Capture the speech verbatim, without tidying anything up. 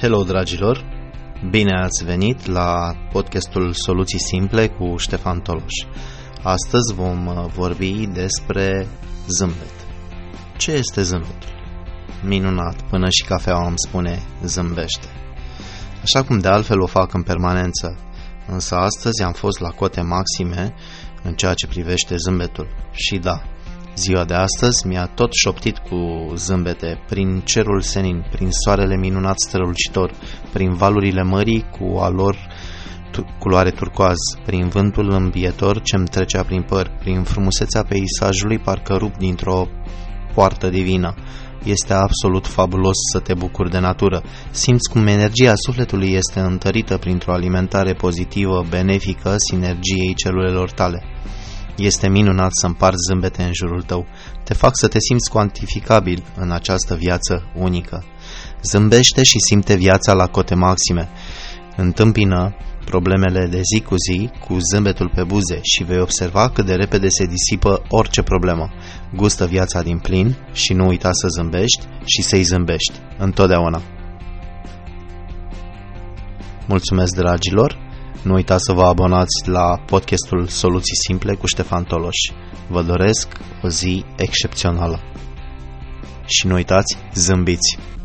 Hello, dragilor! Bine ați venit la podcastul Soluții Simple cu Ștefan Toloș. Astăzi vom vorbi despre zâmbet. Ce este zâmbetul? Minunat, până și cafeaua îmi spune zâmbește. Așa cum de altfel o fac în permanență, însă astăzi am fost la cote maxime în ceea ce privește zâmbetul. Și da, ziua de astăzi mi-a tot șoptit cu zâmbete prin cerul senin, prin soarele minunat strălucitor, prin valurile mării cu a lor tu- culoare turcoaz, prin vântul îmbietor ce-mi trecea prin păr, prin frumusețea peisajului parcă rup dintr-o poartă divină. Este absolut fabulos să te bucuri de natură. Simți cum energia sufletului este întărită printr-o alimentare pozitivă, benefică sinergiei celulelor tale. Este minunat să împarți zâmbete în jurul tău. Te fac să te simți cuantificabil în această viață unică. Zâmbește și simte viața la cote maxime. Întâmpină problemele de zi cu zi cu zâmbetul pe buze și vei observa cât de repede se disipă orice problemă. Gustă viața din plin și nu uita să zâmbești și să-i zâmbești. Întotdeauna. Mulțumesc, dragilor! Nu uitați să vă abonați la podcastul Soluții Simple cu Ștefan Toloș. Vă doresc o zi excepțională. Și nu uitați, zâmbiți!